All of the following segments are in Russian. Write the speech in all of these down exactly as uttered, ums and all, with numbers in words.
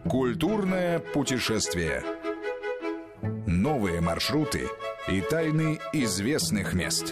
Культурное путешествие. Новые маршруты и тайны известных мест.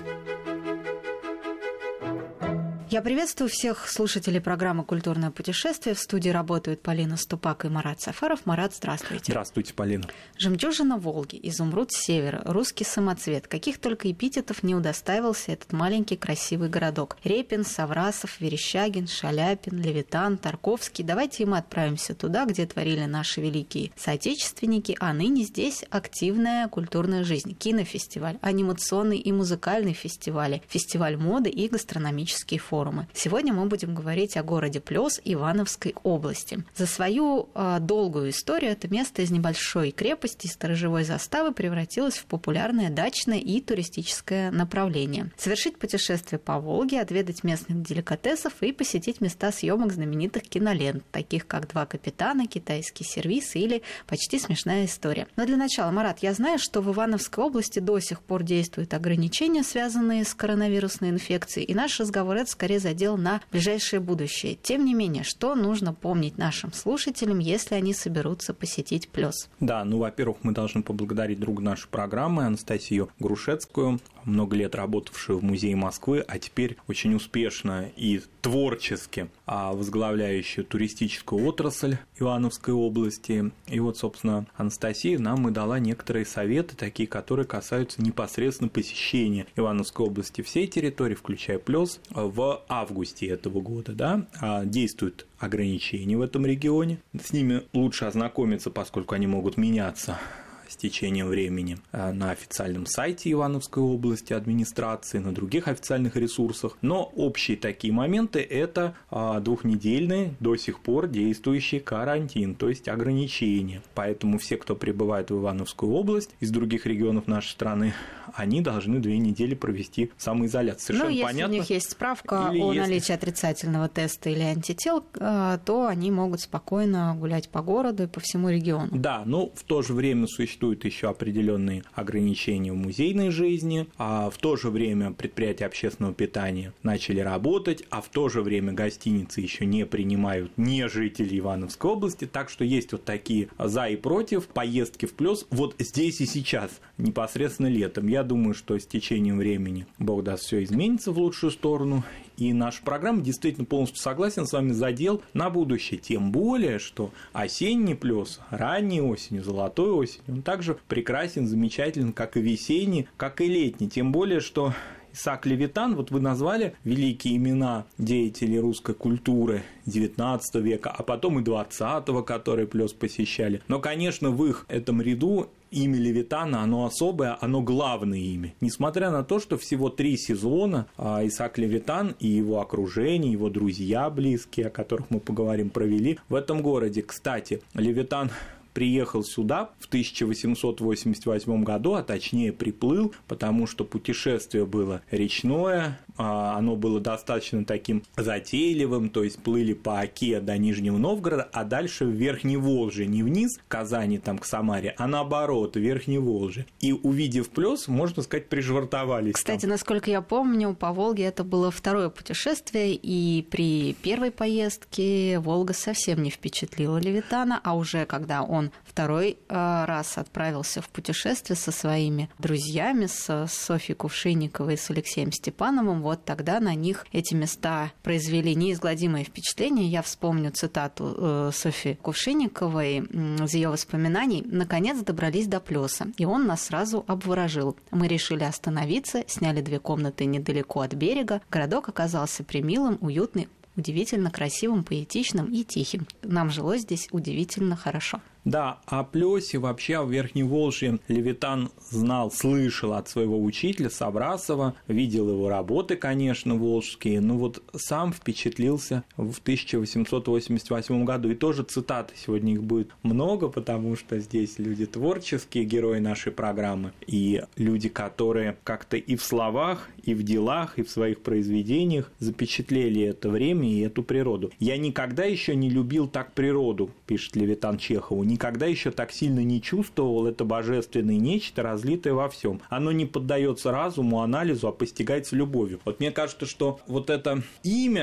Я приветствую всех слушателей программы «Культурное путешествие». В студии работают Полина Ступак и Марат Сафаров. Марат, здравствуйте. Здравствуйте, Полина. Жемчужина Волги, изумруд севера, русский самоцвет. Каких только эпитетов не удостаивался этот маленький красивый городок. Репин, Саврасов, Верещагин, Шаляпин, Левитан, Тарковский. Давайте и мы отправимся туда, где творили наши великие соотечественники, а ныне здесь активная культурная жизнь. Кинофестиваль, анимационный и музыкальный фестивали, фестиваль моды и гастрономические форумы. Сегодня мы будем говорить о городе Плёс Ивановской области. За свою э, долгую историю это место из небольшой крепости и сторожевой заставы превратилось в популярное дачное и туристическое направление. Совершить путешествие по Волге, отведать местных деликатесов и посетить места съемок знаменитых кинолент, таких как «Два капитана», «Китайский сервиз» или «Почти смешная история». Но для начала, Марат, я знаю, что в Ивановской области до сих пор действуют ограничения, связанные с коронавирусной инфекцией, и наш разговор это скорее задел на ближайшее будущее. Тем не менее, что нужно помнить нашим слушателям, если они соберутся посетить Плёс? Да, ну, во-первых, мы должны поблагодарить друга нашей программы Анастасию Грушецкую, много лет работавшую в Музее Москвы, а теперь очень успешно и творчески возглавляющую туристическую отрасль Ивановской области. И вот, собственно, Анастасия нам и дала некоторые советы, такие, которые касаются непосредственно посещения Ивановской области всей территории, включая Плёс, в августе этого года. Да, действуют ограничения в этом регионе. С ними лучше ознакомиться, поскольку они могут меняться с течением времени на официальном сайте Ивановской области администрации, на других официальных ресурсах. Но общие такие моменты – это двухнедельный до сих пор действующий карантин, то есть ограничения. Поэтому все, кто прибывает в Ивановскую область из других регионов нашей страны, они должны две недели провести в самоизоляции. Совершенно ну, если понятно. у них есть справка или о если... наличии отрицательного теста или антител, то они могут спокойно гулять по городу и по всему региону. Да, но в то же время существует Существуют еще определенные ограничения в музейной жизни, а в то же время предприятия общественного питания начали работать, а в то же время гостиницы еще не принимают не жителей Ивановской области, так что есть вот такие за и против поездки в Плёс вот здесь и сейчас, непосредственно летом. Я думаю, что с течением времени, Бог даст, все изменится в лучшую сторону. И наша программа действительно полностью согласен с вами, задел на будущее. Тем более, что осенний Плёс, ранней осенью, золотой осенью, он также прекрасен, замечателен, как и весенний, как и летний. Тем более, что Исаак Левитан, вот вы назвали великие имена деятелей русской культуры девятнадцатого века, а потом и двадцатого, которые Плёс посещали. Но, конечно, в их этом ряду имя Левитана, оно особое, оно главное имя. Несмотря на то, что всего три сезона Исаак Левитан и его окружение, его друзья близкие, о которых мы поговорим, провели в этом городе. Кстати, Левитан приехал сюда в тысяча восемьсот восемьдесят восьмом году, а точнее приплыл, потому что путешествие было речное, оно было достаточно таким затейливым, то есть плыли по Оке до Нижнего Новгорода, а дальше в Верхней Волжье, не вниз к Казани, там, к Самаре, а наоборот, в Верхней Волжье. И увидев Плёс, можно сказать, прижвартовались. Кстати, там. Насколько я помню, по Волге это было второе путешествие, и при первой поездке Волга совсем не впечатлила Левитана, а уже когда он второй раз отправился в путешествие со своими друзьями, с Софьей Кувшинниковой и с Алексеем Степановым, вот тогда на них эти места произвели неизгладимое впечатление. Я вспомню цитату Софьи Кувшинниковой из ее воспоминаний. «Наконец добрались до Плёса, и он нас сразу обворожил. Мы решили остановиться, сняли две комнаты недалеко от берега. Городок оказался примилым, уютный, удивительно красивым, поэтичным и тихим. Нам жилось здесь удивительно хорошо». Да, о Плёсе вообще в Верхней Волжье Левитан знал, слышал от своего учителя Саврасова, видел его работы, конечно, волжские, но вот сам впечатлился в тысяча восемьсот восемьдесят восьмом году. И тоже цитаты, сегодня их будет много, потому что здесь люди творческие, герои нашей программы, и люди, которые как-то и в словах, и в делах, и в своих произведениях запечатлели это время и эту природу. «Я никогда еще не любил так природу», пишет Левитан Чехову, никогда еще так сильно не чувствовал это божественное нечто, разлитое во всем. Оно не поддается разуму, анализу, а постигается любовью. Вот мне кажется, что вот это имя,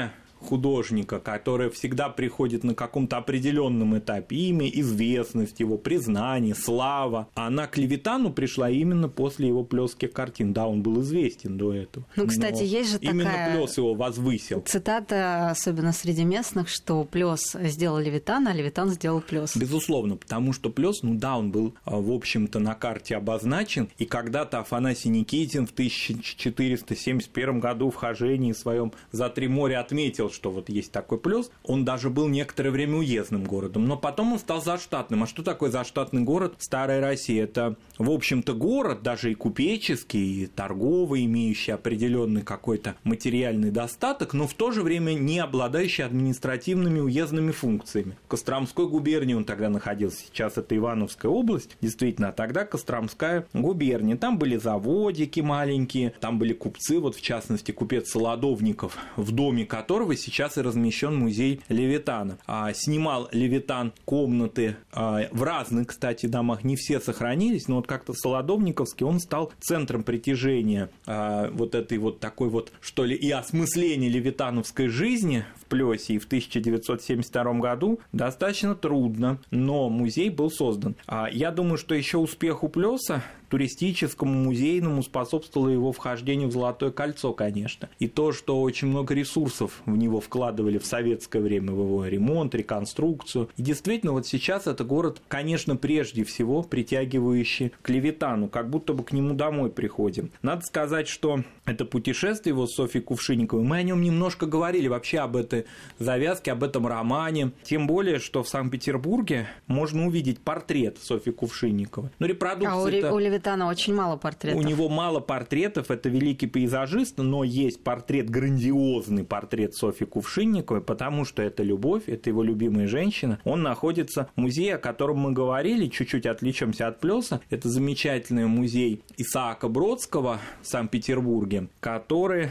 художника, которое всегда приходит на каком-то определенном этапе. Имя, известность его, признание, слава. А она к Левитану пришла именно после его плёсских картин. Да, он был известен до этого. Ну, кстати, Но есть же именно такая Плёс его возвысил. Цитата, особенно среди местных, что Плёс сделал Левитан, а Левитан сделал Плёс. Безусловно, потому что Плёс, ну да, он был, в общем-то, на карте обозначен, и когда-то Афанасий Никитин в тысяча четыреста семьдесят первом году в хожении своем за три моря отметил, что вот есть такой Плёс. Он даже был некоторое время уездным городом, но потом он стал заштатным. А что такое заштатный город? Старая Россия — это, в общем-то, город, даже и купеческий, и торговый, имеющий определенный какой-то материальный достаток, но в то же время не обладающий административными уездными функциями. В Костромской губернии он тогда находился, сейчас это Ивановская область, действительно, а тогда Костромская губерния. Там были заводики маленькие, там были купцы, вот в частности купец Солодовников, в доме которого сейчас и размещен музей Левитана. А, снимал Левитан комнаты а, в разных, кстати, домах, не все сохранились, но вот как-то Солодовниковский, он стал центром притяжения а, вот этой вот такой вот, что ли, и осмысления левитановской жизни в Плёсе. И в тысяча девятьсот семьдесят втором году достаточно трудно, но музей был создан. А, я думаю, что еще успеху Плёса туристическому, музейному способствовало его вхождению в Золотое кольцо, конечно. И то, что очень много ресурсов в него вкладывали в советское время, в его ремонт, реконструкцию. И действительно, вот сейчас это город, конечно, прежде всего притягивающий к Левитану, как будто бы к нему домой приходим. Надо сказать, что это путешествие его с Софьей Кувшинниковой, мы о нем немножко говорили вообще об этой завязке, об этом романе. Тем более, что в Санкт-Петербурге можно увидеть портрет Софьи Кувшинниковой. Но репродукция... А у Левитана очень мало портретов. У него мало портретов, это великий пейзажист, но есть портрет, грандиозный портрет Софьи Кувшинниковой, потому что это любовь, это его любимая женщина. Он находится в музее, о котором мы говорили, чуть-чуть отвлечемся от Плёса. Это замечательный музей Исаака Бродского в Санкт-Петербурге, который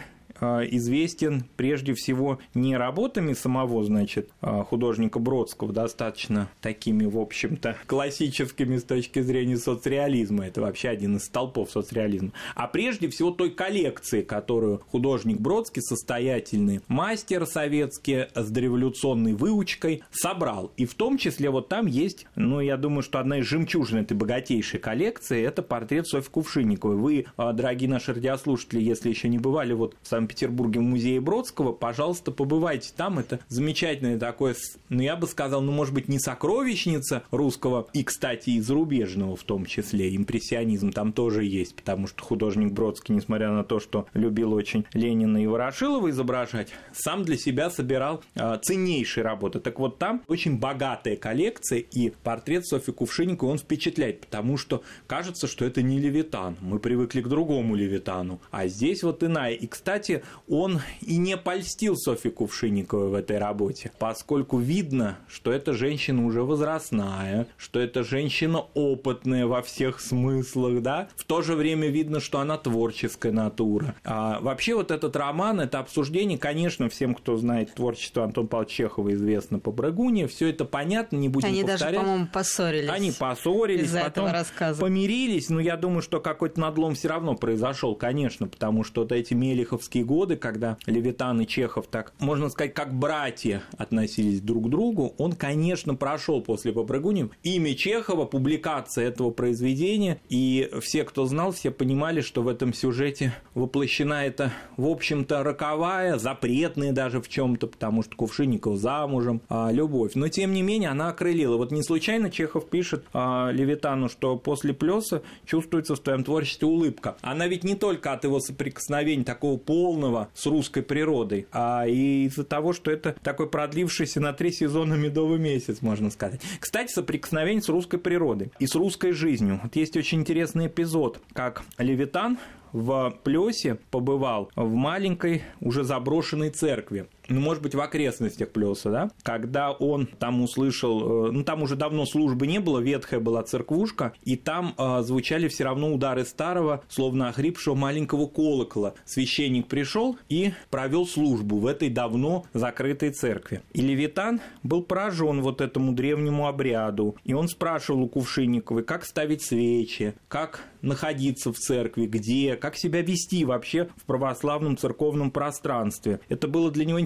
известен прежде всего не работами самого, значит, художника Бродского, достаточно такими, в общем-то, классическими с точки зрения соцреализма, это вообще один из столпов соцреализма, а прежде всего той коллекции, которую художник Бродский, состоятельный мастер советский с дореволюционной выучкой, собрал. И в том числе вот там есть, ну, я думаю, что одна из жемчужин этой богатейшей коллекции – это портрет Софьи Кувшинниковой. Вы, дорогие наши радиослушатели, если еще не бывали вот в Санкт-Петербурге, Петербурге в музее Бродского, пожалуйста, побывайте там. Это замечательное такое, ну, я бы сказал, ну, может быть, не сокровищница русского и, кстати, и зарубежного в том числе. Импрессионизм там тоже есть, потому что художник Бродский, несмотря на то, что любил очень Ленина и Ворошилова изображать, сам для себя собирал э, ценнейшие работы. Так вот, там очень богатая коллекция, и портрет Софьи Кувшинниковой, он впечатляет, потому что кажется, что это не Левитан. Мы привыкли к другому Левитану, а здесь вот иная. И, кстати, он и не польстил Софье Кувшинниковой в этой работе, поскольку видно, что эта женщина уже возрастная, что эта женщина опытная во всех смыслах, да, в то же время видно, что она творческая натура. А вообще вот этот роман, это обсуждение, конечно, всем, кто знает творчество Антона Павловича Чехова, известно по Брагуне, все это понятно, не будем Они повторять. Они даже, по-моему, поссорились. Они поссорились, потом помирились, но я думаю, что какой-то надлом все равно произошел, конечно, потому что вот эти мелиховские годы, когда Левитан и Чехов, так можно сказать, как братья относились друг к другу, он, конечно, прошел после Попрыгуньев. Имя Чехова, публикация этого произведения, и все, кто знал, все понимали, что в этом сюжете воплощена эта, в общем-то, роковая, запретная даже в чем-то, потому что Кувшинникова замужем, а, любовь. Но, тем не менее, она окрылила. Вот не случайно Чехов пишет а, Левитану, что после Плёса чувствуется в твоем творчестве улыбка. Она ведь не только от его соприкосновения такого полного с русской природой, а и из-за того, что это такой продлившийся на три сезона медовый месяц, можно сказать. Кстати, соприкосновение с русской природой и с русской жизнью. Вот есть очень интересный эпизод, как Левитан в Плёсе побывал в маленькой, уже заброшенной церкви. Ну, может быть, в окрестностях Плёса, да? Когда он там услышал, ну, там уже давно службы не было, ветхая была церквушка, и там э, звучали все равно удары старого, словно охрипшего маленького колокола. Священник пришел и провел службу в этой давно закрытой церкви. И Левитан был поражен вот этому древнему обряду, и он спрашивал у Кувшинниковой, как ставить свечи, как находиться в церкви, где, как себя вести вообще в православном церковном пространстве. Это было для него интересно.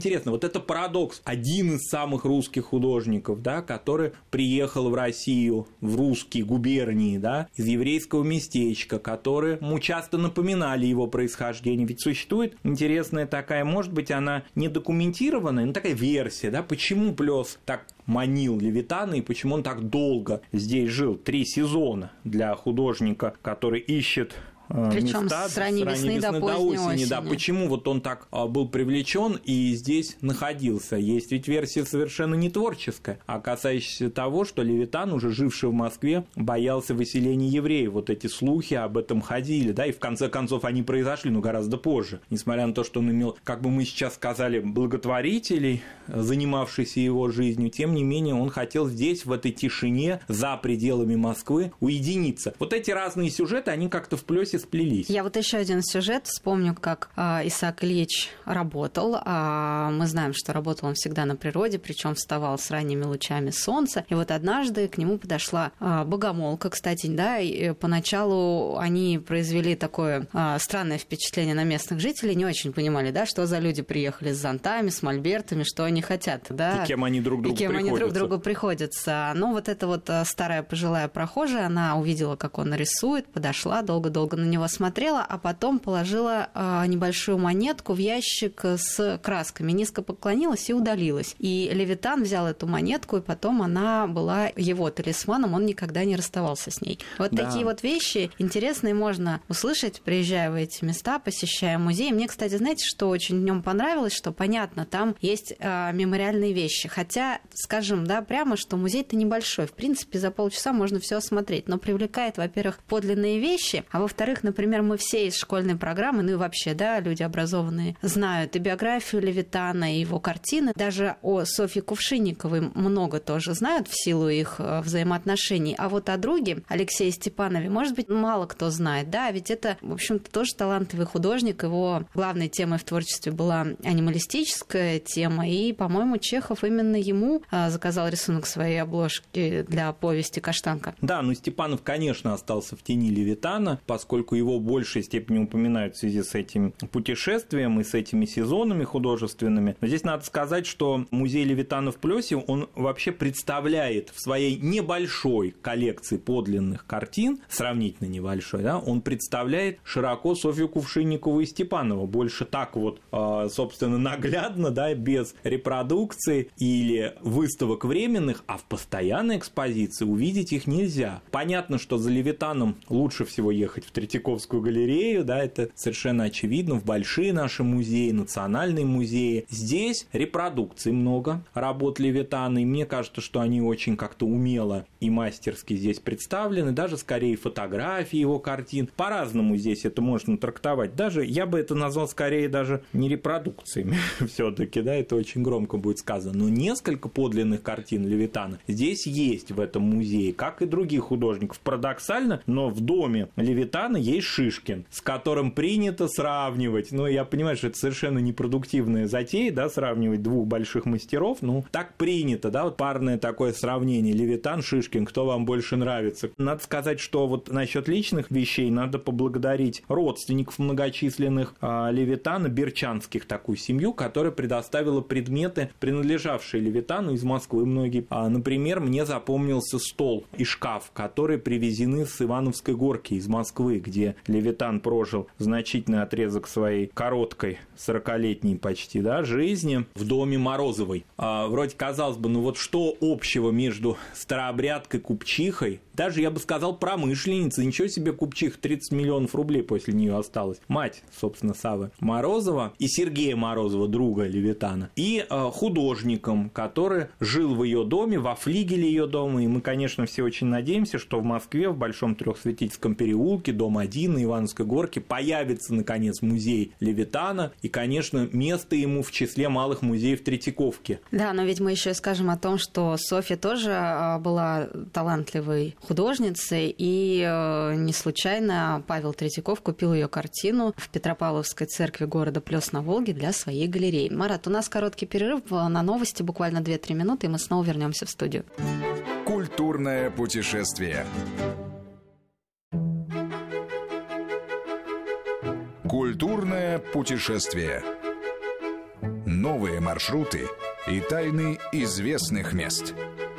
интересно, вот это парадокс. Один из самых русских художников, да, который приехал в Россию, в русские губернии, да, из еврейского местечка, которые ему часто напоминали его происхождение. Ведь существует интересная такая, может быть, она не документированная, но такая версия, да, почему Плёс так манил Левитана и почему он так долго здесь жил. Три сезона для художника, который ищет Причем места с ранней весны, весны до, до поздней осени. осени. Да, почему вот он так был привлечен и здесь находился? Есть ведь версия совершенно не творческая, а касающаяся того, что Левитан, уже живший в Москве, боялся выселения евреев. Вот эти слухи об этом ходили, да, и в конце концов они произошли, но гораздо позже. Несмотря на то, что он имел, как бы мы сейчас сказали, благотворителей, занимавшихся его жизнью, тем не менее он хотел здесь, в этой тишине, за пределами Москвы, уединиться. Вот эти разные сюжеты, они как-то в Плёсе сплелись. Я вот еще один сюжет вспомню, как э, Исаак Ильич работал. А мы знаем, что работал он всегда на природе, причем вставал с ранними лучами солнца. И вот однажды к нему подошла э, богомолка, кстати, да, и поначалу они произвели такое э, странное впечатление на местных жителей, не очень понимали, да, что за люди приехали с зонтами, с мольбертами, что они хотят, да. И кем они друг другу и кем приходятся. они друг другу приходятся. Ну, вот эта вот старая пожилая прохожая, она увидела, как он рисует, подошла, долго-долго на него смотрела, а потом положила э, небольшую монетку в ящик с красками, низко поклонилась и удалилась. И Левитан взял эту монетку, и потом она была его талисманом, он никогда не расставался с ней. Вот да. Такие вот вещи интересные можно услышать, приезжая в эти места, посещая музей. Мне, кстати, знаете, что очень в нем понравилось, что понятно, там есть э, мемориальные вещи. Хотя, скажем, да, прямо, что музей-то небольшой. В принципе, за полчаса можно все осмотреть. Но привлекает, во-первых, подлинные вещи, а во-вторых, например, мы все из школьной программы, ну и вообще, да, люди образованные, знают и биографию Левитана, и его картины. Даже о Софье Кувшинниковой много тоже знают в силу их взаимоотношений. А вот о друге, Алексее Степанове, может быть, мало кто знает, да, ведь это, в общем-то, тоже талантливый художник. Его главной темой в творчестве была анималистическая тема, и, по-моему, Чехов именно ему заказал рисунок своей обложки для повести «Каштанка». Да, но Степанов, конечно, остался в тени Левитана, поскольку его в большей степени упоминают в связи с этим путешествием и с этими сезонами художественными. Но здесь надо сказать, что музей Левитана в Плёсе, он вообще представляет в своей небольшой коллекции подлинных картин, сравнительно небольшой, да, он представляет широко Софью Кувшинникову и Степанова. Больше так вот, собственно, наглядно, да, без репродукции или выставок временных, а в постоянной экспозиции увидеть их нельзя. Понятно, что за Левитаном лучше всего ехать в Третьяковскую галерею, да, это совершенно очевидно, в большие наши музеи, национальные музеи. Здесь репродукций много работ Левитана, и мне кажется, что они очень как-то умело и мастерски здесь представлены, даже скорее фотографии его картин. По-разному здесь это можно трактовать. Даже, я бы это назвал скорее даже не репродукциями все-таки, да, это очень громко будет сказано, но несколько подлинных картин Левитана здесь есть в этом музее, как и других художников. Парадоксально, но в доме Левитана есть Шишкин, с которым принято сравнивать, ну, я понимаю, что это совершенно непродуктивная затея, да, сравнивать двух больших мастеров, ну, так принято, да, вот парное такое сравнение, Левитан, Шишкин, кто вам больше нравится. Надо сказать, что вот насчет личных вещей надо поблагодарить родственников многочисленных а, Левитана, берчанских, такую семью, которая предоставила предметы, принадлежавшие Левитану из Москвы многие. А, например, мне запомнился стол и шкаф, которые привезены с Ивановской горки из Москвы, где Левитан прожил значительный отрезок своей короткой, сорокалетней почти, да, жизни в доме Морозовой. А, вроде казалось бы, ну вот что общего между старообрядкой, купчихой, даже, я бы сказал, промышленницей, ничего себе купчих, тридцать миллионов рублей после нее осталось. Мать, собственно, Саввы Морозова и Сергея Морозова, друга Левитана, и э, художником, который жил в ее доме, во флигеле ее дома, и мы, конечно, все очень надеемся, что в Москве, в Большом Трехсветительском переулке, дом один на Ивановской горке, появится, наконец, музей Левитана, и, конечно, место ему в числе малых музеев Третьяковки. Да, но ведь мы еще скажем о том, что Софья тоже была талантливой художницей, и не случайно Павел Третьяков купил ее картину в Петропавловской церкви города Плёс на Волге для своей галереи. Марат, у нас короткий перерыв на новости, буквально две-три минуты, и мы снова вернемся в студию. Культурное путешествие. Культурное путешествие. новые маршруты и тайны известных мест.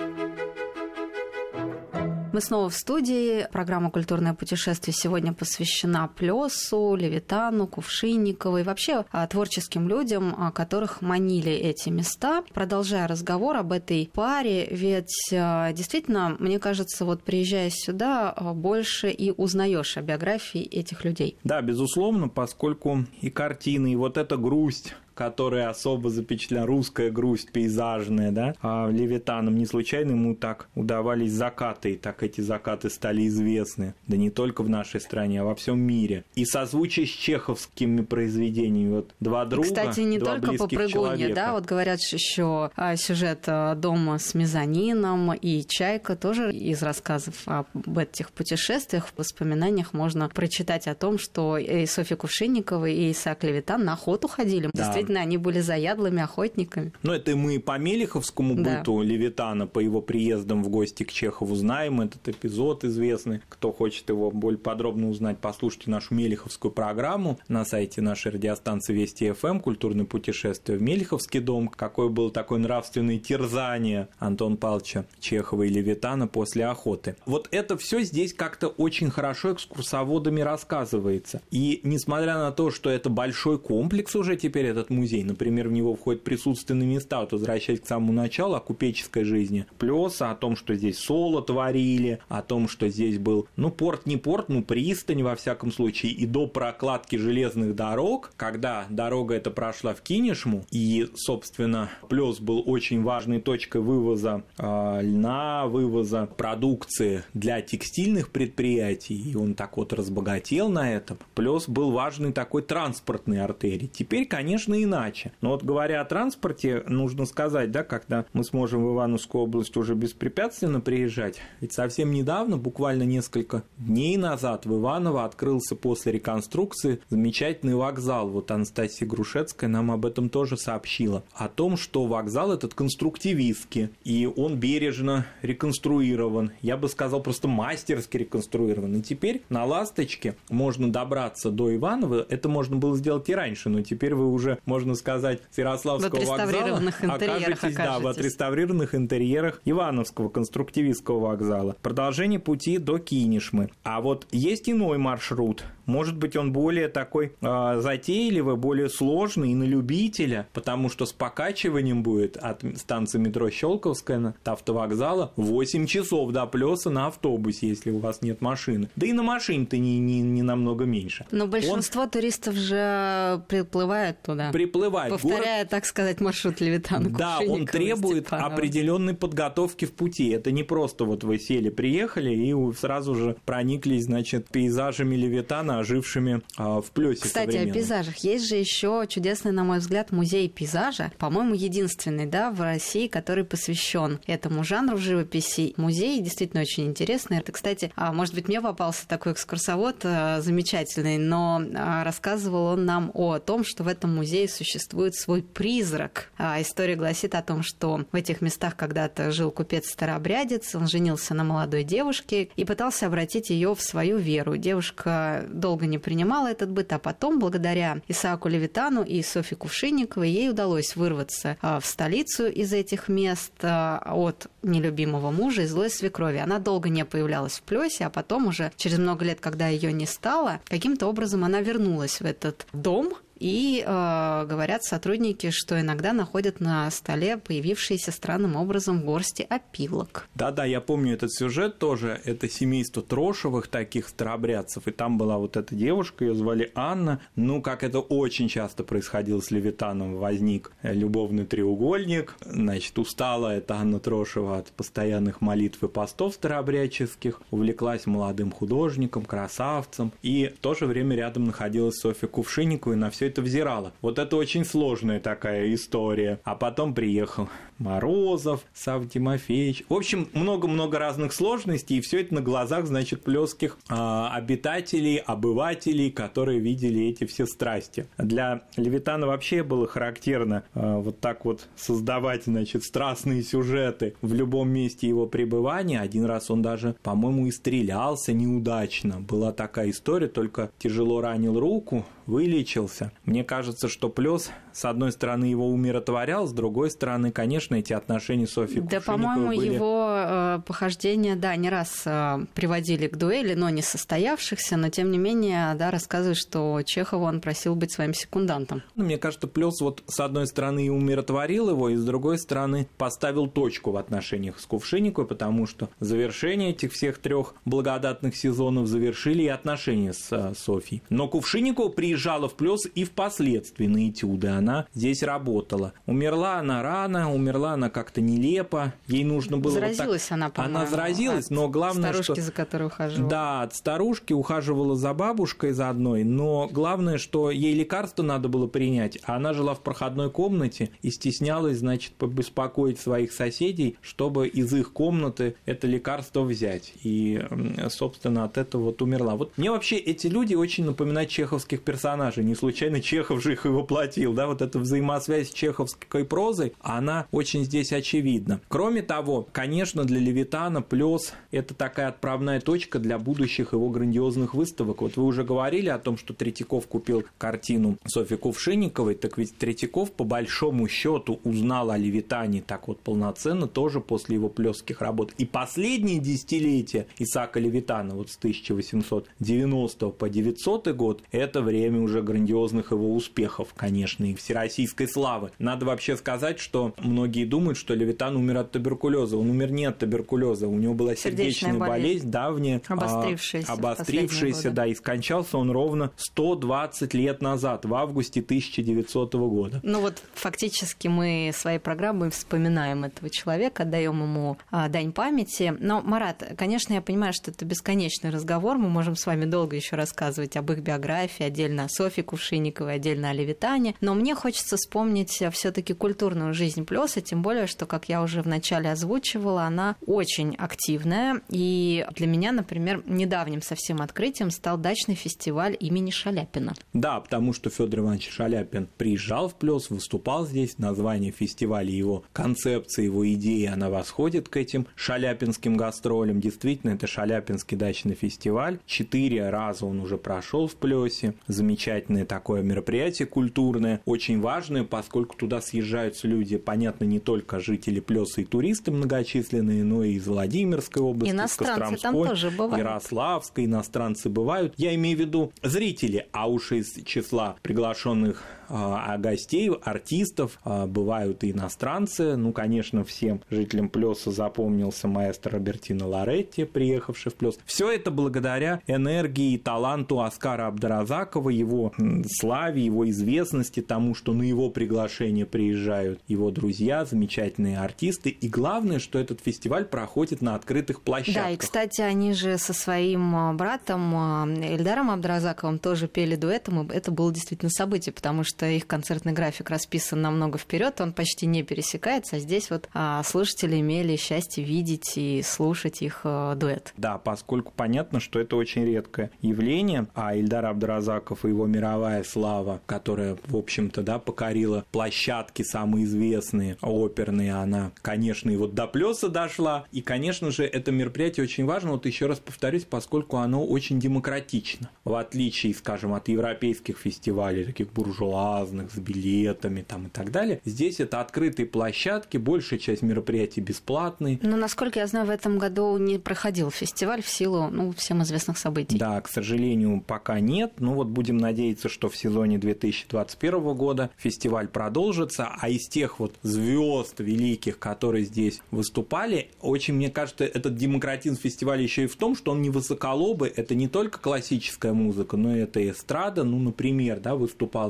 Мы снова в студии. Программа «Культурное путешествие» сегодня посвящена Плёсу, Левитану, Кувшинниковой и вообще творческим людям, которых манили эти места. Продолжая разговор об этой паре, ведь действительно, мне кажется, вот приезжая сюда, больше и узнаешь о биографии этих людей. Да, безусловно, поскольку и картины, и вот эта грусть, которая особо запечатлена, русская грусть пейзажная, да, а Левитаном не случайно ему так удавались закаты, и так эти закаты стали известны, да не только в нашей стране, а во всем мире. И созвучие с чеховскими произведениями, вот два друга, и, кстати, не два только «Попрыгунья», да, вот говорят еще сюжет «Дома с мезонином» и «Чайка», тоже из рассказов об этих путешествиях, в воспоминаниях можно прочитать о том, что и Софья Кувшинникова, и Исаак Левитан на охоту ходили. Да. Действительно, они были заядлыми охотниками. Ну, это мы по Мелиховскому да. быту Левитана, по его приездам в гости к Чехову знаем этот эпизод известный. Кто хочет его более подробно узнать, послушайте нашу Мелиховскую программу на сайте нашей радиостанции Вести эф эм «Культурное путешествие в Мелиховский дом». Какое было такое нравственное терзание Антона Павловича Чехова и Левитана после охоты. Вот это все здесь как-то очень хорошо экскурсоводами рассказывается. И несмотря на то, что это большой комплекс уже теперь, этот музей, например, в него входят присутственные места, вот возвращаясь к самому началу о купеческой жизни Плёса, о том, что здесь соло творили, о том, что здесь был, ну, порт не порт, ну, пристань, во всяком случае, и до прокладки железных дорог, когда дорога эта прошла в Кинешму, и, собственно, Плёс был очень важной точкой вывоза э, льна, вывоза продукции для текстильных предприятий, и он так вот разбогател на этом. Плёс был важной такой транспортной артерией. Теперь, конечно, иначе. Но вот говоря о транспорте, нужно сказать, да, когда мы сможем в Ивановскую область уже беспрепятственно приезжать, ведь совсем недавно, буквально несколько дней назад, в Иваново открылся после реконструкции замечательный вокзал. Вот Анастасия Грушецкая нам об этом тоже сообщила. О том, что вокзал этот конструктивистский, и он бережно реконструирован. Я бы сказал, просто мастерски реконструирован. И теперь на «Ласточке» можно добраться до Иванова. Это можно было сделать и раньше, но теперь вы уже, можно сказать, с Ярославского вокзала окажетесь, да, в отреставрированных интерьерах Ивановского конструктивистского вокзала. Продолжение пути до Кинешмы. А вот есть иной маршрут. Может быть, он более такой э, затейливый, более сложный и на любителя, потому что с покачиванием будет от станции метро Щелковская на автовокзала восемь часов до Плёса на автобусе, если у вас нет машины. Да и на машине-то не, не, не намного меньше. Но большинство он... туристов же приплывает туда. Приплывает. Повторяя, Город... так сказать, маршрут Левитана. Да, он требует Степанова. Определенной подготовки в пути. Это не просто вот вы сели, приехали и сразу же прониклись, значит, пейзажами Левитана, ожившими а, в Плёсе. Кстати, о пейзажах. Есть же еще чудесный, на мой взгляд, музей пейзажа. По-моему, единственный, да, в России, который посвящен этому жанру в живописи. Музей действительно очень интересный. Это, кстати, может быть, мне попался такой экскурсовод замечательный, но рассказывал он нам о том, что в этом музее существует свой призрак. История гласит о том, что в этих местах когда-то жил купец-старообрядец, он женился на молодой девушке и пытался обратить ее в свою веру. Девушка долго не принимала этот быт, а потом, благодаря Исааку Левитану и Софье Кувшинниковой, ей удалось вырваться в столицу из этих мест от нелюбимого мужа и злой свекрови. Она долго не появлялась в Плёсе, а потом уже через много лет, когда ее не стало, каким-то образом она вернулась в этот дом. И э, говорят сотрудники, что иногда находят на столе появившиеся странным образом горсти опилок. Да-да, я помню этот сюжет тоже. Это семейство Трошевых, таких старообрядцев. И там была вот эта девушка, ее звали Анна. Ну, как это очень часто происходило с Левитаном, возник любовный треугольник. Значит, устала эта Анна Трошева от постоянных молитв и постов старообрядческих, увлеклась молодым художником, красавцем. И в то же время рядом находилась Софья Кувшинникова, и на все это взирала. Вот это очень сложная такая история. А потом приехал Морозов, Савва Тимофеевич. В общем, много-много разных сложностей, и все это на глазах, значит, плёских э, обитателей, обывателей, которые видели эти все страсти. Для Левитана вообще было характерно э, вот так вот создавать, значит, страстные сюжеты в любом месте его пребывания. Один раз он даже, по-моему, и стрелялся неудачно. Была такая история, только тяжело ранил руку, вылечился. Мне кажется, что Плёс, с одной стороны, его умиротворял, с другой стороны, конечно, эти отношения с Софьей Да, Кувшинниковой по-моему, были... его э, похождения, да, не раз э, приводили к дуэли, но не состоявшихся, но, тем не менее, да, рассказывает, что Чехова он просил быть своим секундантом. Ну, мне кажется, Плёс вот с одной стороны и умиротворил его, и с другой стороны поставил точку в отношениях с Кувшинниковой, потому что завершение этих всех трех благодатных сезонов завершили и отношения с э, Софьей. Но Кувшинникова приезжала в Плёс и впоследствии на этюды. Она здесь работала. Умерла она рано, умерла она как-то нелепо. Ей нужно было... Заразилась вот так... она, по-моему. Она заразилась, но главное, старушки, что... за которой ухаживала. Да, от старушки ухаживала за бабушкой за одной, но главное, что ей лекарство надо было принять, а она жила в проходной комнате и стеснялась, значит, побеспокоить своих соседей, чтобы из их комнаты это лекарство взять. И, собственно, от этого вот умерла. Вот мне вообще эти люди очень напоминают чеховских персонажей. Не случайно Чехов же их и воплотил, да, вот эта взаимосвязь с чеховской прозой, она очень здесь очевидна. Кроме того, конечно, для Левитана Плёс – это такая отправная точка для будущих его грандиозных выставок. Вот вы уже говорили о том, что Третьяков купил картину Софьи Кувшинниковой, так ведь Третьяков по большому счету узнал о Левитане так вот полноценно тоже после его плёсских работ. И последние десятилетия Исаака Левитана, вот с тысяча восемьсот девяностого по девятисотый год, это время уже грандиозных его успехов, конечно, и всероссийской славы. Надо вообще сказать, что многие думают, что Левитан умер от туберкулеза. Он умер не от туберкулеза, у него была сердечная, сердечная болезнь, болезнь давняя, обострившаяся, а, обострившаяся, да, и скончался он ровно сто двадцать лет назад, в августе тысяча девятисотого года. Ну вот фактически мы своей программой вспоминаем этого человека, даем ему а, дань памяти. Но, Марат, конечно, я понимаю, что это бесконечный разговор, мы можем с вами долго еще рассказывать об их биографии, отдельно о Софье Кувшинниковой, отдельно о Левитане, но мне хочется вспомнить все-таки культурную жизнь Плёса, тем более, что, как я уже вначале озвучивала, она очень активная, и для меня, например, недавним совсем открытием стал дачный фестиваль имени Шаляпина. Да, потому что Фёдор Иванович Шаляпин приезжал в Плёс, выступал здесь, название фестиваля, его концепция, его идея, она восходит к этим шаляпинским гастролям. Действительно, это Шаляпинский дачный фестиваль. Четыре раза он уже прошел в Плёсе. Замечательное такое мероприятие культурное, очень важное, поскольку туда съезжаются люди, понятно, не только жители Плёса и туристы многочисленные, но и из Владимирской области, иностранцы там тоже бывают. Ярославской, иностранцы бывают. Я имею в виду зрители, а уж из числа приглашенных а гостей, артистов, бывают и иностранцы. Ну, конечно, всем жителям Плёса запомнился маэстро Робертино Лоретти, приехавший в Плёс. Все это благодаря энергии и таланту Оскара Абдразакова, его славе, его известности, тому, что на его приглашение приезжают его друзья, замечательные артисты. И главное, что этот фестиваль проходит на открытых площадках. Да, и, кстати, они же со своим братом Эльдаром Абдразаковым тоже пели дуэтом, и это было действительно событие, потому что их концертный график расписан намного вперед, он почти не пересекается, а здесь вот а, слушатели имели счастье видеть и слушать их а, дуэт. Да, поскольку понятно, что это очень редкое явление, а Эльдар Абдразаков и его мировая слава, которая, в общем-то, да, покорила площадки самые известные, оперные, она, конечно, и вот до Плёса дошла, и, конечно же, это мероприятие очень важно, вот еще раз повторюсь, поскольку оно очень демократично, в отличие, скажем, от европейских фестивалей, таких буржуазных, с билетами там и так далее. Здесь это открытые площадки, большая часть мероприятий бесплатные. Но, насколько я знаю, в этом году не проходил фестиваль в силу, ну, всем известных событий. Да, к сожалению, пока нет. Ну вот будем надеяться, что в сезоне две тысячи двадцать первого года фестиваль продолжится, а из тех вот звезд великих, которые здесь выступали, очень, мне кажется, этот демократизм фестиваля еще и в том, что он не высоколобый, это не только классическая музыка, но и это эстрада. Ну, например, да, выступал с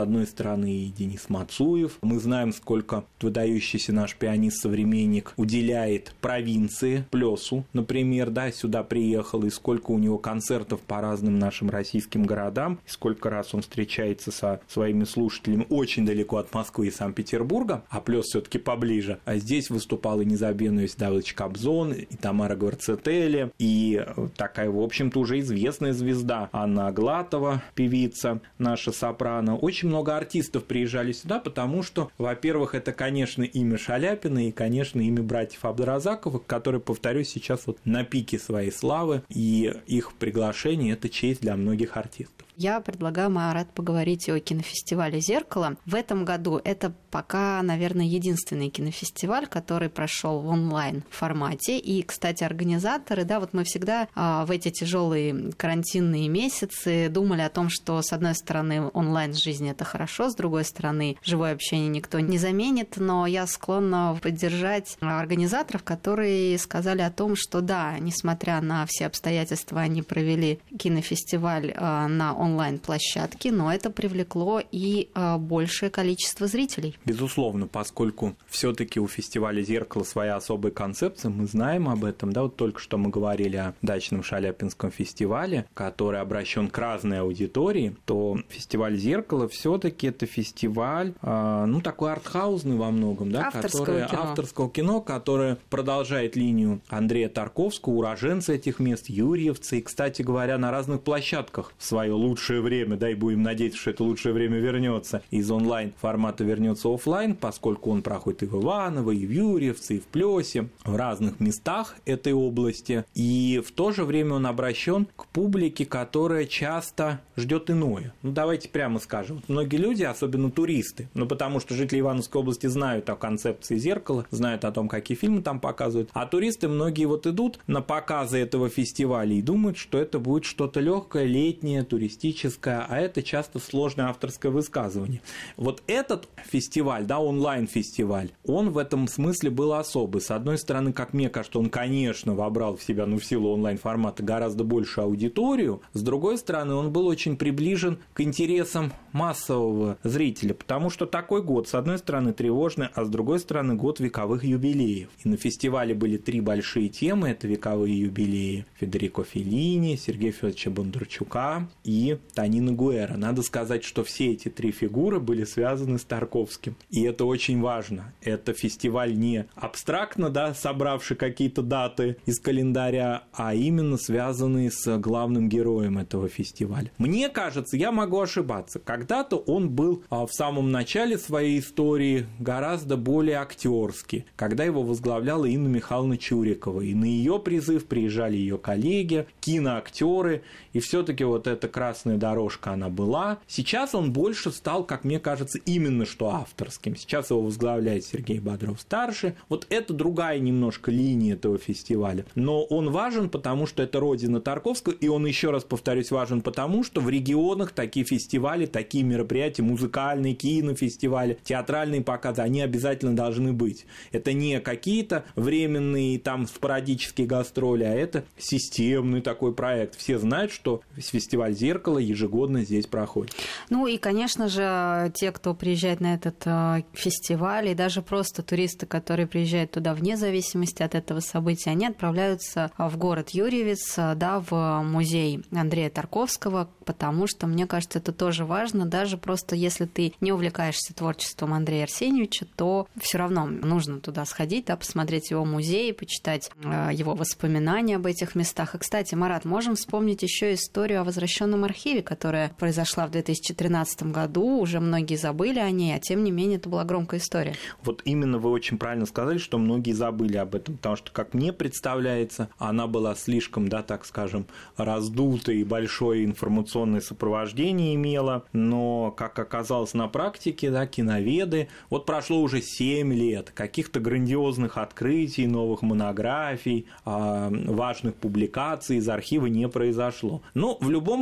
одной стороны, и Денис Мацуев. Мы знаем, сколько выдающийся наш пианист-современник уделяет провинции, Плесу, например, да, сюда приехал, и сколько у него концертов по разным нашим российским городам, и сколько раз он встречается со своими слушателями очень далеко от Москвы и Санкт-Петербурга, а Плес все-таки поближе. А здесь выступал и незабвенный Иосиф Давыдович Кобзон, и Тамара Гварцетели, и такая, в общем-то, уже известная звезда Анна Аглатова, певица, наша сопрано. Очень много артистов приезжали сюда, потому что, во-первых, это, конечно, имя Шаляпина и, конечно, имя братьев Абдразаковых, которые, повторюсь, сейчас вот на пике своей славы, и их приглашение – это честь для многих артистов. Я предлагаю, Марат, поговорить о кинофестивале «Зеркало». В этом году это пока, наверное, единственный кинофестиваль, который прошел в онлайн-формате. И, кстати, организаторы, да, вот мы всегда а, в эти тяжелые карантинные месяцы думали о том, что, с одной стороны, онлайн в жизни – это хорошо, с другой стороны, живое общение никто не заменит, но я склонна поддержать организаторов, которые сказали о том, что да, несмотря на все обстоятельства, они провели кинофестиваль а, на онлайн онлайн-площадки, но это привлекло и а, большее количество зрителей. Безусловно, поскольку все-таки у фестиваля «Зеркало» своя особая концепция, мы знаем об этом, да, вот только что мы говорили о дачном Шаляпинском фестивале, который обращен к разной аудитории, то фестиваль «Зеркало» все-таки это фестиваль, а, ну, такой артхаузный во многом, да, авторского, который, кино. авторского кино, которое продолжает линию Андрея Тарковского, уроженца этих мест, юрьевца, и, кстати говоря, на разных площадках свое лучшее лучшее время, да, и будем надеяться, что это лучшее время вернется из онлайн-формата, вернется офлайн, поскольку он проходит и в Иваново, и в Юрьевце, и в Плёсе, в разных местах этой области, и в то же время он обращен к публике, которая часто ждет иное. Ну, давайте прямо скажем. Многие люди, особенно туристы, ну, потому что жители Ивановской области знают о концепции «Зеркала», знают о том, какие фильмы там показывают, а туристы многие вот идут на показы этого фестиваля и думают, что это будет что-то легкое, летнее, туристическое, а это часто сложное авторское высказывание. Вот этот фестиваль, да, онлайн-фестиваль, он в этом смысле был особый. С одной стороны, как мне кажется, он, конечно, вобрал в себя, ну, в силу онлайн-формата гораздо большую аудиторию. С другой стороны, он был очень приближен к интересам массового зрителя, потому что такой год, с одной стороны, тревожный, а с другой стороны, год вековых юбилеев. И на фестивале были три большие темы. Это вековые юбилеи Федерико Феллини, Сергея Федоровича Бондарчука и Тонина Гуэра. Надо сказать, что все эти три фигуры были связаны с Тарковским. И это очень важно. Это фестиваль не абстрактно, да, собравший какие-то даты из календаря, а именно связанный с главным героем этого фестиваля. Мне кажется, я могу ошибаться, когда-то он был в самом начале своей истории гораздо более актерский, когда его возглавляла Инна Михайловна Чурикова. И на ее призыв приезжали ее коллеги, киноактеры, и все-таки вот эта красная дорожка она была. Сейчас он больше стал, как мне кажется, именно что авторским. Сейчас его возглавляет Сергей Бодров-старший. Вот это другая немножко линия этого фестиваля. Но он важен, потому что это родина Тарковского, и он, еще раз повторюсь, важен потому, что в регионах такие фестивали, такие мероприятия, музыкальные, кинофестивали, театральные показы, они обязательно должны быть. Это не какие-то временные там спорадические гастроли, а это системный такой проект. Все знают, что фестиваль «Зеркало» ежегодно здесь проходит. Ну и, конечно же, те, кто приезжает на этот э, фестиваль, и даже просто туристы, которые приезжают туда вне зависимости от этого события, они отправляются в город Юрьевец, да, в музей Андрея Тарковского, потому что, мне кажется, это тоже важно. Даже просто если ты не увлекаешься творчеством Андрея Арсеньевича, то все равно нужно туда сходить, да, посмотреть его музей, почитать э, его воспоминания об этих местах. И, кстати, Марат, можем вспомнить еще историю о возвращенном архиве, которая произошла в две тысячи тринадцатом году. Уже многие забыли о ней, а тем не менее это была громкая история. Вот именно вы очень правильно сказали, что многие забыли об этом, потому что, как мне представляется, она была слишком, да, так скажем, раздутой и большое информационное сопровождение имела, но, как оказалось на практике, да, киноведы, вот прошло уже семь лет, каких-то грандиозных открытий, новых монографий, важных публикаций из архива не произошло. Но в любом случае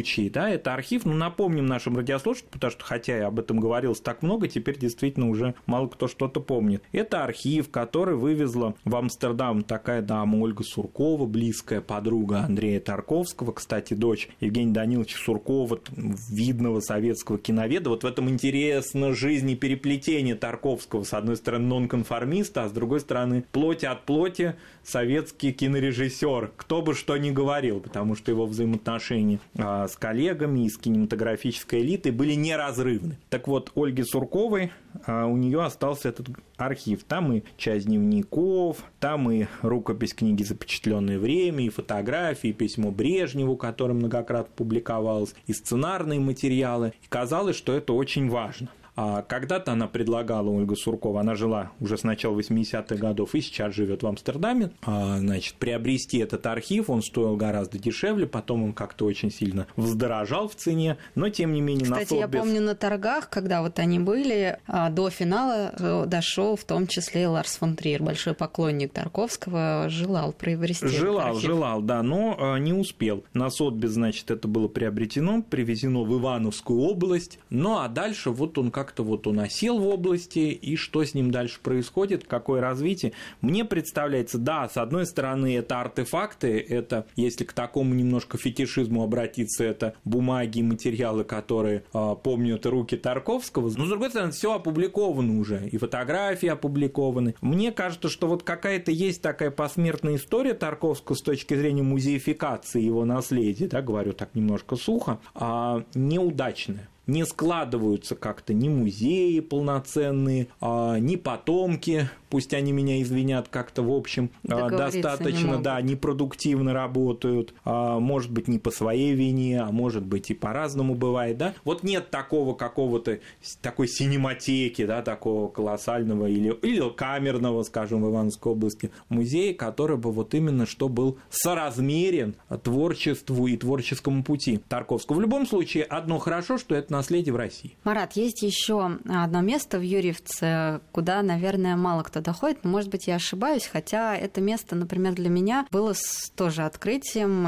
случае, да, это архив, ну, напомним нашим радиослушателям, потому что, хотя и об этом говорилось так много, теперь действительно уже мало кто что-то помнит. Это архив, который вывезла в Амстердам такая дама Ольга Суркова, близкая подруга Андрея Тарковского, кстати, дочь Евгения Даниловича Суркова, видного советского киноведа. Вот в этом интересно жизнь и переплетение Тарковского, с одной стороны, нонконформиста, а с другой стороны, плоть от плоти советский кинорежиссер, кто бы что ни говорил, потому что его взаимоотношения а, с коллегами и с кинематографической элитой были неразрывны. Так вот, Ольге Сурковой, а, у нее остался этот архив. Там и часть дневников, там и рукопись книги «Запечатленное время», и фотографии, и письмо Брежневу, которое многократно публиковалось, и сценарные материалы. И казалось, что это очень важно. А когда-то она предлагала, Ольга Суркова, она жила уже с начала восьмидесятых годов и сейчас живет в Амстердаме, а, значит, приобрести этот архив, он стоил гораздо дешевле, потом он как-то очень сильно вздорожал в цене, но тем не менее... Кстати, я без... помню на торгах, когда вот они были, до финала дошел в том числе и Ларс фон Триер, большой поклонник Тарковского, желал приобрести Желал, этот архив. желал, да, но не успел. На Сотбис, значит, это было приобретено, привезено в Ивановскую область, ну а дальше вот он как как-то вот он осел в области, и что с ним дальше происходит, какое развитие. Мне представляется, да, с одной стороны, это артефакты, это, если к такому немножко фетишизму обратиться, это бумаги, материалы, которые э, помнят руки Тарковского, но с другой стороны, все опубликовано уже, и фотографии опубликованы. Мне кажется, что вот какая-то есть такая посмертная история Тарковского с точки зрения музеификации его наследия, да, говорю так немножко сухо, а, неудачная. Не складываются как-то ни музеи полноценные, ни потомки, пусть они меня извинят, как-то, в общем, достаточно, не да, непродуктивно работают, может быть, не по своей вине, а может быть, и по-разному бывает, да. Вот нет такого какого-то, такой синематеки, да, такого колоссального или, или камерного, скажем, в Ивановской области музея, который бы вот именно что был соразмерен творчеству и творческому пути Тарковского. В любом случае, одно хорошо, что это наследие в России. Марат, есть еще одно место в Юрьевце, куда, наверное, мало кто доходит, но, может быть, я ошибаюсь, хотя это место, например, для меня было тоже открытием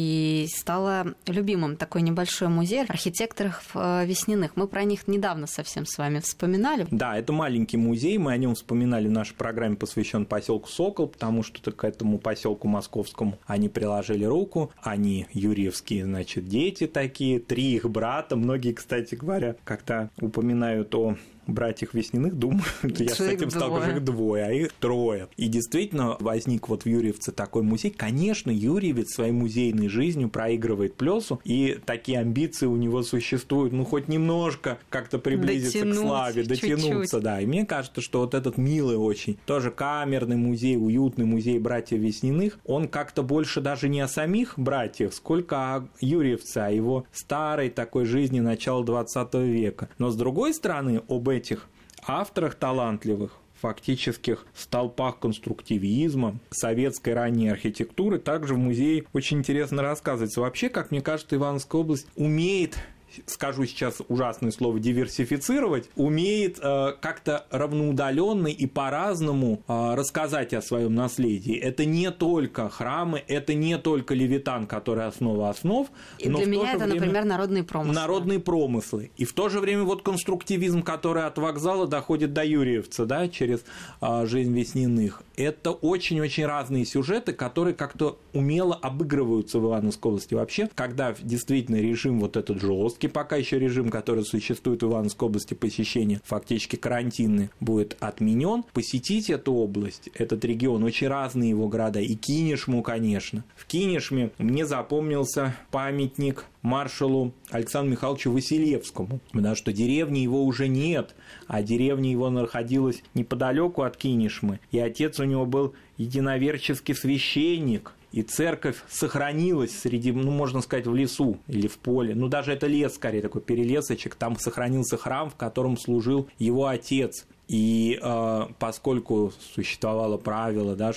и стало любимым. Такой небольшой музей архитекторов Весниных. Мы про них недавно совсем с вами вспоминали. Да, это маленький музей, мы о нем вспоминали в нашей программе, посвященной поселку Сокол, потому что к этому поселку московскому они приложили руку, они юрьевские, значит, дети такие, три их брата, многие, кстати говоря, как-то упоминают о братьях Весниных, думаю, я с этим сталкиваюсь, их двое, а их трое. И действительно возник вот в Юрьевце такой музей. Конечно, Юрьевец своей музейной жизнью проигрывает Плёсу, и такие амбиции у него существуют, ну, хоть немножко как-то приблизиться Дотянуть, к славе, дотянуться, чуть-чуть. Да. И мне кажется, что вот этот милый очень, тоже камерный музей, уютный музей братьев Весниных, он как-то больше даже не о самих братьях, сколько о Юрьевце, о его старой такой жизни начала двадцатого века. Но, с другой стороны, об этих авторах талантливых, фактических столпах конструктивизма, советской ранней архитектуры, также в музее очень интересно рассказывается. Вообще, как мне кажется, Ивановская область умеет, скажу сейчас ужасное слово, диверсифицировать, умеет э, как-то равноудаленно и по-разному э, рассказать о своем наследии. Это не только храмы, это не только Левитан, который основа основ. И но для меня это, время... например, народные промыслы. Народные промыслы. И в то же время вот конструктивизм, который от вокзала доходит до Юрьевца, да, через э, жизнь Весниных. Это очень-очень разные сюжеты, которые как-то умело обыгрываются в Ивановской области. Вообще, когда действительно режим вот этот жесткий, пока еще режим, который существует в Ивановской области, посещения фактически карантинный, будет отменен, посетить эту область, этот регион, очень разные его города, и Кинешму, конечно. В Кинешме мне запомнился памятник маршалу Александру Михайловичу Василевскому, потому что деревни его уже нет, а деревня его находилась неподалеку от Кинешмы, и отец у него был единоверческий священник, и церковь сохранилась среди, ну, можно сказать, в лесу или в поле. Ну, даже это лес, скорее, такой перелесочек. Там сохранился храм, в котором служил его отец. И э, поскольку существовало правило, да, что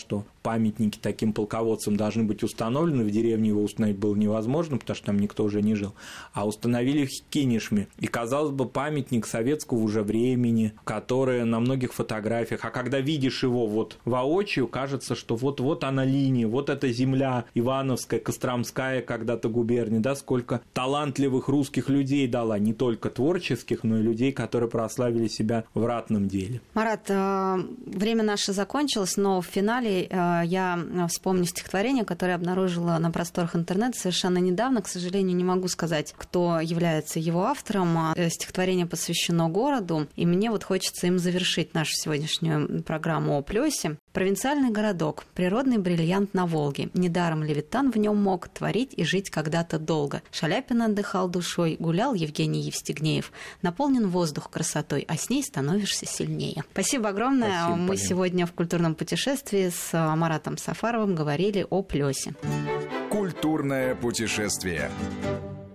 памятники таким полководцам должны быть установлены. В деревне его установить было невозможно, потому что там никто уже не жил. А установили в Кинешме. И, казалось бы, памятник советского уже времени, который на многих фотографиях. А когда видишь его вот воочию, кажется, что вот-вот она линия, вот эта земля Ивановская, Костромская когда-то губерния, да, сколько талантливых русских людей дала, не только творческих, но и людей, которые прославили себя в ратном деле. Марат, время наше закончилось, но в финале я вспомню стихотворение, которое обнаружила на просторах интернета совершенно недавно. К сожалению, не могу сказать, кто является его автором. Стихотворение посвящено городу, и мне вот хочется им завершить нашу сегодняшнюю программу о Плёсе. Провинциальный городок, природный бриллиант на Волге. Недаром Левитан в нем мог творить и жить когда-то долго. Шаляпин отдыхал душой, гулял Евгений Евстигнеев. Наполнен воздух красотой, а с ней становишься сильнее. Спасибо огромное. Спасибо, Мы Полина. сегодня в культурном путешествии с Маратом Сафаровым говорили о Плёсе. Культурное путешествие.